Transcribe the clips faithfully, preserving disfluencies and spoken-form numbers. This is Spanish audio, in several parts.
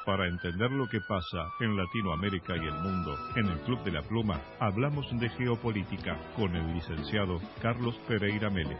Para entender lo que pasa en Latinoamérica y el mundo, en el Club de la Pluma hablamos de geopolítica con el licenciado Carlos Pereira Mele.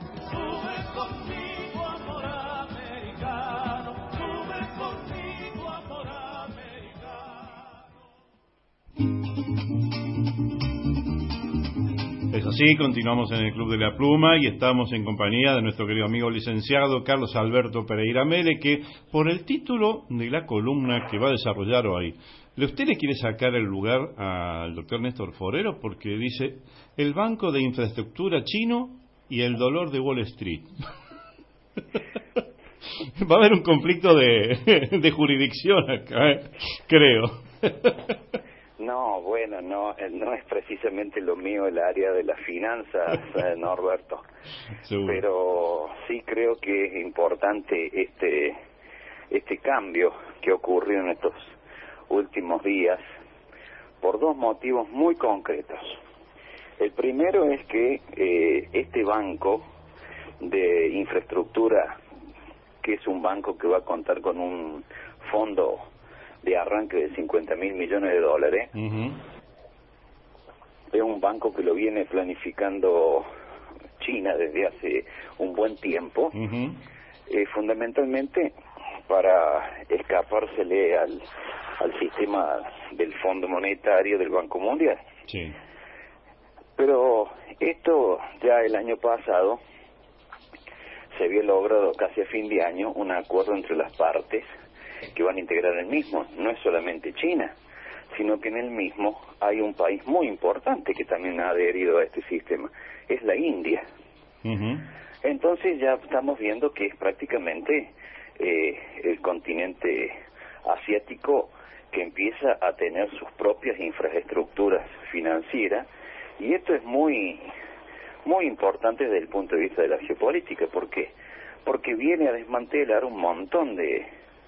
Es así, continuamos en el Club de la Pluma y estamos en compañía de nuestro querido amigo licenciado Carlos Alberto Pereira Mele, que por el título de la columna que va a desarrollar hoy, usted le quiere sacar el lugar al doctor Néstor Forero porque dice el Banco de Infraestructura chino y el dolor de Wall Street. Va a haber un conflicto de, de jurisdicción acá, ¿eh? Creo. No, bueno, no, no es precisamente lo mío el área de las finanzas, eh, Norberto. Seguro. Pero sí creo que es importante este este cambio que ocurrió en estos últimos días por dos motivos muy concretos. El primero es que eh, este banco de infraestructura, que es un banco que va a contar con un fondo de arranque de cincuenta mil millones de dólares, uh-huh. Es un banco que lo viene planificando China desde hace un buen tiempo, uh-huh. eh, fundamentalmente para escapársele al, al sistema del Fondo Monetario del Banco Mundial. Sí. Pero esto ya el año pasado se había logrado casi a fin de año un acuerdo entre las partes que van a integrar el mismo. No es solamente China, sino que en el mismo hay un país muy importante que también ha adherido a este sistema, es la India. Uh-huh. Entonces ya estamos viendo que es prácticamente eh, el continente asiático que empieza a tener sus propias infraestructuras financieras, y esto es muy muy importante desde el punto de vista de la geopolítica. ¿Por qué? Porque viene a desmantelar un montón de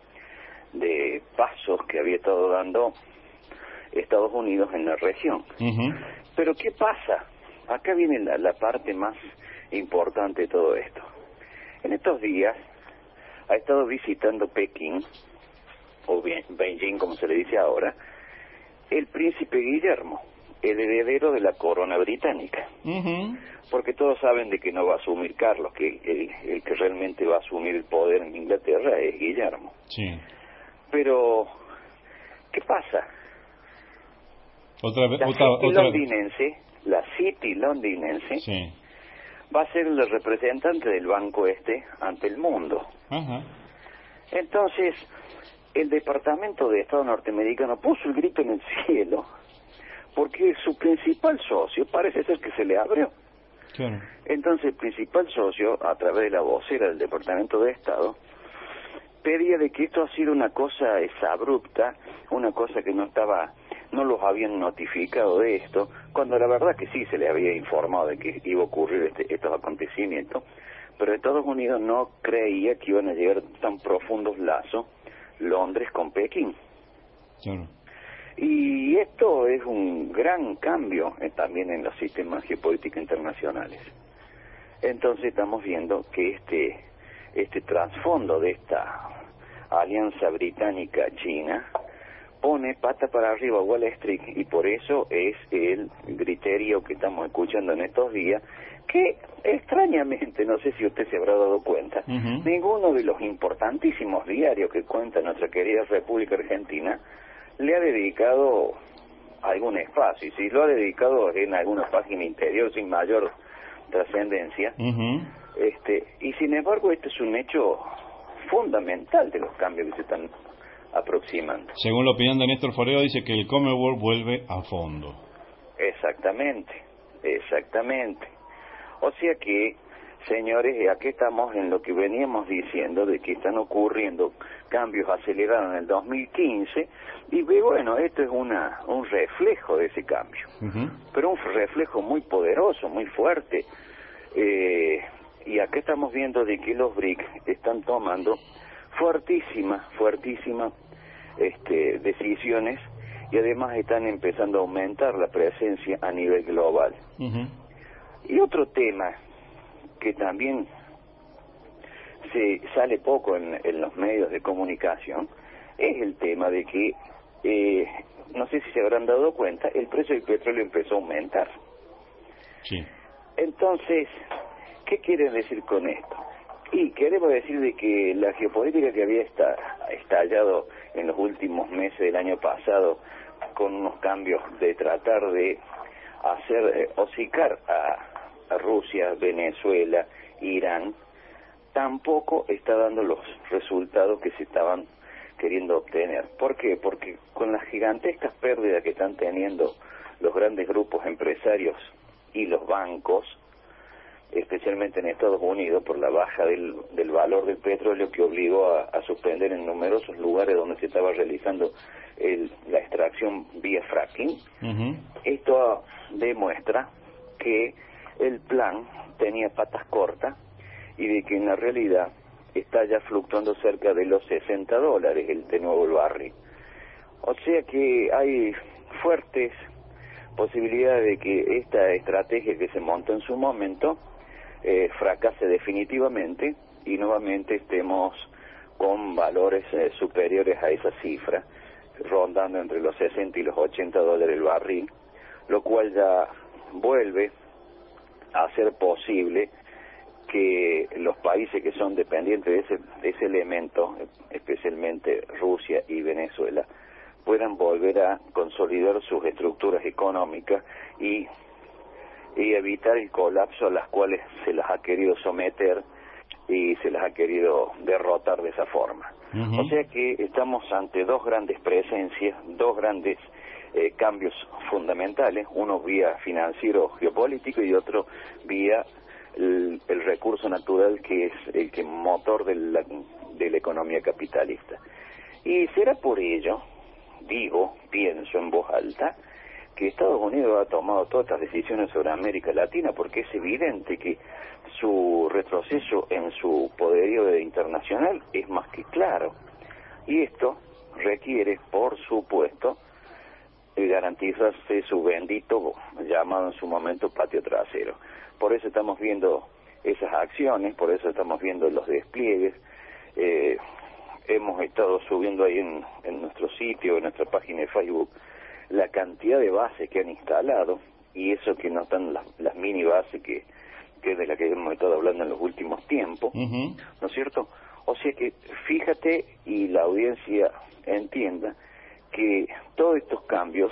de pasos que había estado dando Estados Unidos en la región. Uh-huh. Pero ¿qué pasa? Acá viene la, la parte más importante de todo esto. En estos días ha estado visitando Pekín, o bien Beijing como se le dice ahora, el príncipe Guillermo, el heredero de la corona británica. Uh-huh. Porque todos saben de que no va a asumir Carlos, que el, el que realmente va a asumir el poder en Inglaterra es Guillermo. Sí. Pero, ¿qué pasa? Otra vez, la otra, City otra... londinense, la City londinense, sí. va a ser el representante del banco este ante el mundo. Ajá. Entonces, el Departamento de Estado norteamericano puso el grito en el cielo, porque su principal socio parece ser que se le abrió. Claro. Entonces, el principal socio, a través de la vocera del Departamento de Estado, pedía de que esto ha sido una cosa exabrupta, una cosa que no estaba, no los habían notificado de esto, cuando la verdad que sí se les había informado de que iba a ocurrir este, estos acontecimientos, pero Estados Unidos no creía que iban a llegar tan profundos lazos Londres con Pekín. Claro. Y esto es un gran cambio eh, también en los sistemas geopolíticos internacionales. Entonces estamos viendo que este este trasfondo de esta alianza británica-china pone pata para arriba a Wall Street, y por eso es el griterío que estamos escuchando en estos días, que extrañamente, no sé si usted se habrá dado cuenta, uh-huh. ninguno de los importantísimos diarios que cuenta nuestra querida República Argentina le ha dedicado algún espacio, y si lo ha dedicado en alguna página interior sin mayor trascendencia. Uh-huh. Este, y sin embargo este es un hecho fundamental de los cambios que se están aproximando. Según la opinión de Néstor Forero, dice que el Commonwealth vuelve a fondo. Exactamente, exactamente. O sea que, señores, aquí estamos en lo que veníamos diciendo, de que están ocurriendo cambios acelerados en el dos mil quince, y bueno, esto es una un reflejo de ese cambio. Uh-huh. Pero un reflejo muy poderoso, muy fuerte. Eh... Y acá estamos viendo de que los B R I C están tomando fuertísimas, fuertísimas este, decisiones, y además están empezando a aumentar la presencia a nivel global. Uh-huh. Y otro tema que también se sale poco en, en los medios de comunicación es el tema de que, eh, no sé si se habrán dado cuenta, el precio del petróleo empezó a aumentar. Sí. Entonces, ¿qué quieren decir con esto? Y queremos decir de que la geopolítica que había estallado en los últimos meses del año pasado, con unos cambios de tratar de hacer eh, hocicar a, a Rusia, Venezuela, Irán, tampoco está dando los resultados que se estaban queriendo obtener. ¿Por qué? Porque con las gigantescas pérdidas que están teniendo los grandes grupos empresarios y los bancos, especialmente en Estados Unidos, por la baja del, del valor del petróleo que obligó a, a suspender en numerosos lugares donde se estaba realizando el, la extracción vía fracking, uh-huh. Esto demuestra que el plan tenía patas cortas y de que en la realidad está ya fluctuando cerca de los sesenta dólares el de nuevo el barril. O sea que hay fuertes posibilidades de que esta estrategia que se montó en su momento eh, fracase definitivamente y nuevamente estemos con valores eh, superiores a esa cifra, rondando entre los sesenta y los ochenta dólares el barril, lo cual ya vuelve a hacer posible que los países que son dependientes de ese, de ese elemento, especialmente Rusia y Venezuela, puedan volver a consolidar sus estructuras económicas y, y evitar el colapso a las cuales se las ha querido someter y se las ha querido derrotar de esa forma. Uh-huh. O sea que estamos ante dos grandes presencias, dos grandes eh, cambios fundamentales, uno vía financiero geopolítico y otro vía el, el recurso natural que es el que motor de la, de la economía capitalista. Y será por ello, digo, pienso en voz alta, que Estados Unidos ha tomado todas estas decisiones sobre América Latina, porque es evidente que su retroceso en su poderío internacional es más que claro. Y esto requiere, por supuesto, garantizarse su bendito, llamado en su momento, patio trasero. Por eso estamos viendo esas acciones, por eso estamos viendo los despliegues. Eh, hemos estado subiendo ahí en, en nuestro sitio, en nuestra página de Facebook, la cantidad de bases que han instalado, y eso que no están las, las mini bases que, que es de la que hemos estado hablando en los últimos tiempos, uh-huh. ¿No es cierto? O sea que fíjate y la audiencia entienda que todos estos cambios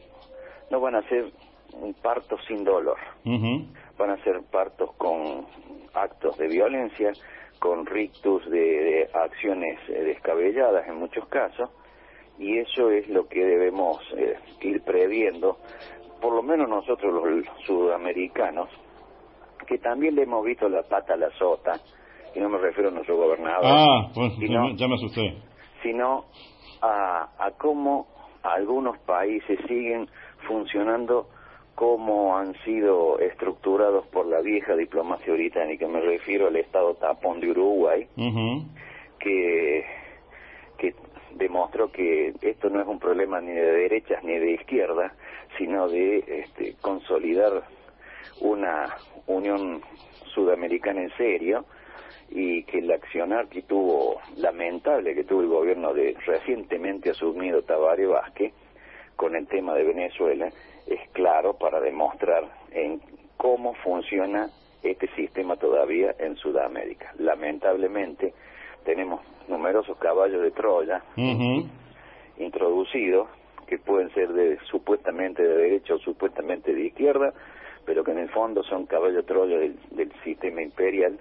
no van a ser un parto sin dolor, uh-huh. Van a ser partos con actos de violencia, con rictus de, de acciones eh, descabelladas en muchos casos, y eso es lo que debemos eh, ir previendo, por lo menos nosotros los sudamericanos, que también le hemos visto la pata a la sota, y no me refiero a nuestro gobernador, ah, pues, sino, ya me asusté, sino a, a cómo algunos países siguen funcionando como han sido estructurados por la vieja diplomacia británica. Me refiero al Estado tapón de Uruguay, uh-huh. que, que demostró que esto no es un problema ni de derechas ni de izquierda, sino de este, consolidar una unión sudamericana en serio, y que el accionar que tuvo, lamentable que tuvo el gobierno de recientemente asumido Tabaré Vázquez con el tema de Venezuela, es claro para demostrar en cómo funciona este sistema todavía en Sudamérica. Lamentablemente tenemos numerosos caballos de Troya uh-huh. introducidos, que pueden ser de supuestamente de derecha o supuestamente de izquierda, pero que en el fondo son caballos de Troya del, del sistema imperial,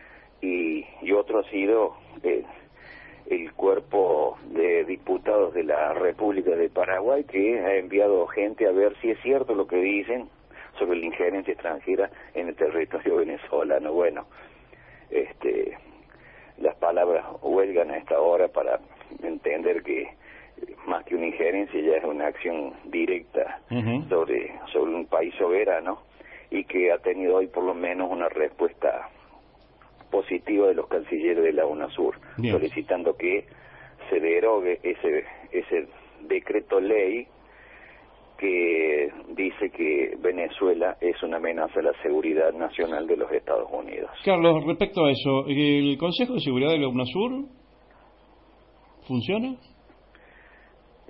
y, y otro ha sido eh, el cuerpo de diputados de la República de Paraguay, que ha enviado gente a ver si es cierto lo que dicen sobre la injerencia extranjera en el territorio venezolano. Bueno, este, las palabras huelgan a esta hora para entender que más que una injerencia ya es una acción directa uh-huh. sobre, sobre un país soberano, y que ha tenido hoy por lo menos una respuesta positiva de los cancilleres de la UNASUR, bien, solicitando que se derogue ese ese decreto ley que dice que Venezuela es una amenaza a la seguridad nacional de los Estados Unidos. Carlos, respecto a eso, ¿el Consejo de Seguridad de la UNASUR funciona?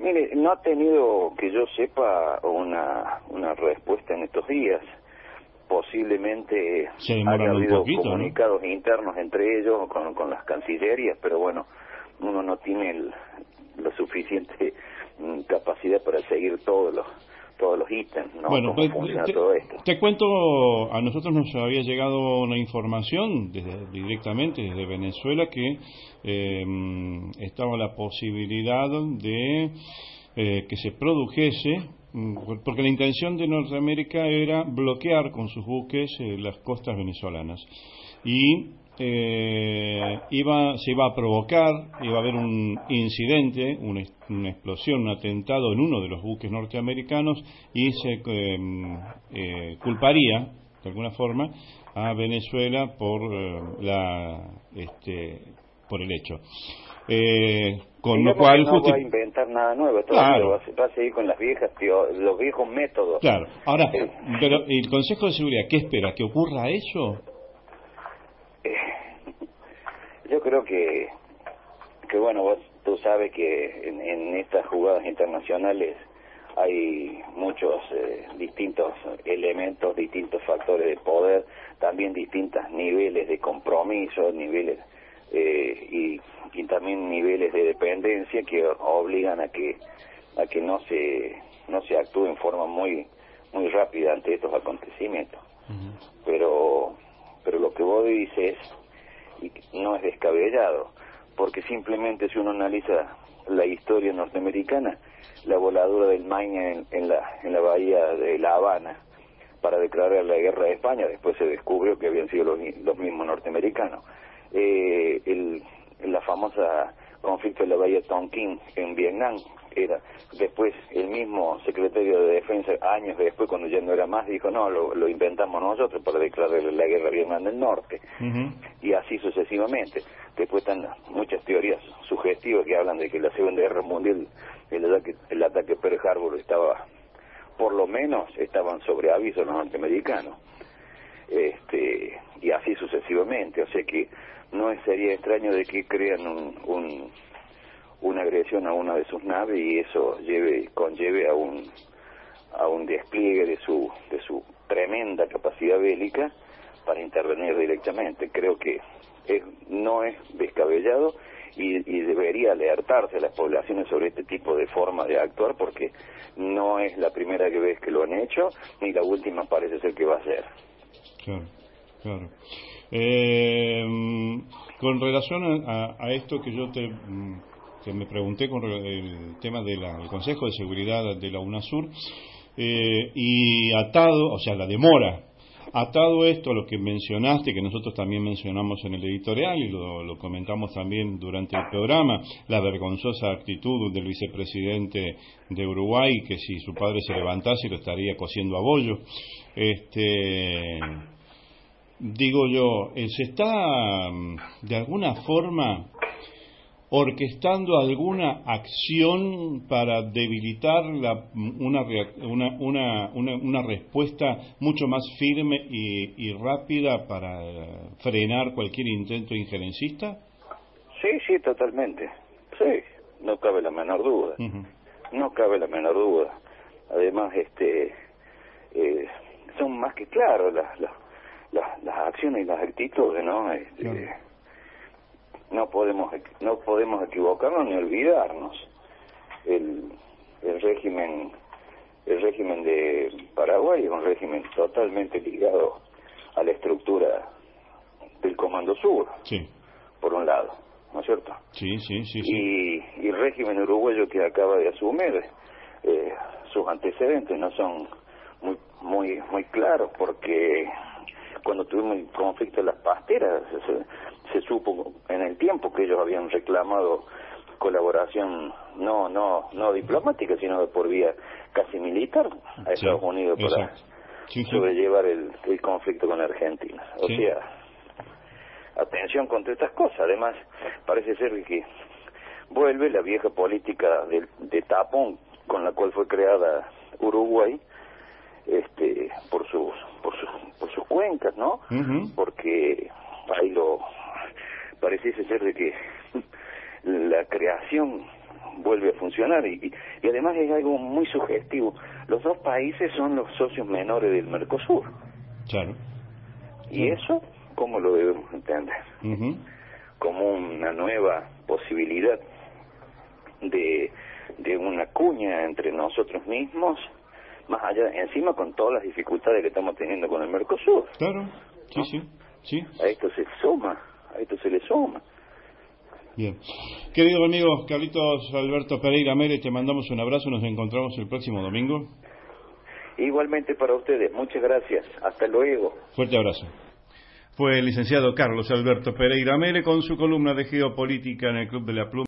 Mire, no ha tenido, que yo sepa, una una respuesta en estos días. Posiblemente haya habido poquito, comunicados, ¿no?, internos entre ellos con, con las cancillerías, pero bueno, uno no tiene el, la suficiente capacidad para seguir todos los todos los ítems, ¿no? Bueno, ¿Cómo funciona te, todo esto? Te cuento, a nosotros nos había llegado una información desde, directamente desde Venezuela que eh, estaba la posibilidad de eh, que se produjese, porque la intención de Norteamérica era bloquear con sus buques eh, las costas venezolanas y eh, iba se iba a provocar, iba a haber un incidente, una, una explosión, un atentado en uno de los buques norteamericanos y se eh, eh, culparía de alguna forma a Venezuela por eh, la este por el hecho. Eh, con Digamos lo cual que no justi- va a inventar nada nuevo, claro, va, a, va a seguir con las viejas, tío, los viejos métodos. Claro. Ahora, eh, pero el Consejo de Seguridad, ¿qué espera? ¿Que ocurra eso? Eh, yo creo que, que bueno, vos tú sabes que en, en estas jugadas internacionales hay muchos eh, distintos elementos, distintos factores de poder, también distintos niveles de compromiso, niveles eh, y, y también niveles de dependencia que obligan a que a que no se no se actúe en forma muy muy rápida ante estos acontecimientos. Uh-huh. Pero pero lo que vos dices no es descabellado, porque simplemente si uno analiza la historia norteamericana, la voladura del Maine en, en la en la bahía de La Habana para declarar la guerra de España, después se descubrió que habían sido los, los mismos norteamericanos. Eh, el, la famosa conflicto de la bahía Tonkin en Vietnam, era después el mismo secretario de Defensa, años después, cuando ya no era más, dijo, no, lo, lo inventamos nosotros para declarar la guerra a Vietnam del Norte. Uh-huh. Y así sucesivamente. Después están muchas teorías sugestivas que hablan de que la Segunda Guerra Mundial, el ataque, el ataque Pearl Harbor estaba, por lo menos, estaban sobre aviso los norteamericanos. Este, y así sucesivamente. O sea que no sería extraño de que crean un... un una agresión a una de sus naves y eso lleve conlleve a un a un despliegue de su de su tremenda capacidad bélica para intervenir directamente. Creo que es, no es descabellado y, y debería alertarse a las poblaciones sobre este tipo de forma de actuar, porque no es la primera vez que lo han hecho ni la última parece ser que va a ser. Claro, claro. Eh, con relación a, a esto que yo te que me pregunté con el tema del Consejo de Seguridad de la UNASUR, eh, y atado, o sea, la demora, atado esto a lo que mencionaste, que nosotros también mencionamos en el editorial y lo, lo comentamos también durante el programa, la vergonzosa actitud del vicepresidente de Uruguay, que si su padre se levantase lo estaría cosiendo a bollo. Este, digo yo, ¿se está de alguna forma orquestando alguna acción para debilitar la, una, una, una, una, una respuesta mucho más firme y, y rápida para frenar cualquier intento injerencista? Sí, sí, totalmente. Sí, no cabe la menor duda. Uh-huh. No cabe la menor duda. Además, este, eh, son más que claras las, las, las, las acciones y las actitudes, ¿no? Este, claro. No podemos no podemos equivocarnos ni olvidarnos. El, el régimen el régimen de Paraguay es un régimen totalmente ligado a la estructura del Comando Sur, sí, por un lado, ¿no es cierto? Sí, sí, sí. sí. Y, y el régimen uruguayo que acaba de asumir, eh, sus antecedentes no son muy muy muy claros, porque cuando tuvimos el conflicto de las pasteras se, se supo en el tiempo que ellos habían reclamado colaboración no no no diplomática, sino de por vía casi militar a sí, Estados Unidos para sí, sí. sobrellevar el, el conflicto con Argentina. O sí. sea, atención contra estas cosas. Además, parece ser que vuelve la vieja política de, de tapón con la cual fue creada Uruguay, este por sus por sus por sus cuencas, ¿no? Uh-huh. Porque ahí lo pareciese ser de que la creación vuelve a funcionar y, y, y además es algo muy sugestivo. Los dos países son los socios menores del Mercosur. Claro. ¿Y claro. eso cómo lo debemos entender? Uh-huh. Como una nueva posibilidad de, de una cuña entre nosotros mismos, más allá, encima con todas las dificultades que estamos teniendo con el Mercosur. Claro, sí, ¿no? sí, sí. A esto se suma, a esto se le suma. Bien. Querido amigo Carlitos Alberto Pereira Mele, te mandamos un abrazo, nos encontramos el próximo domingo. Igualmente para ustedes, muchas gracias, hasta luego. Fuerte abrazo. Fue el licenciado Carlos Alberto Pereira Mele con su columna de geopolítica en el Club de la Pluma.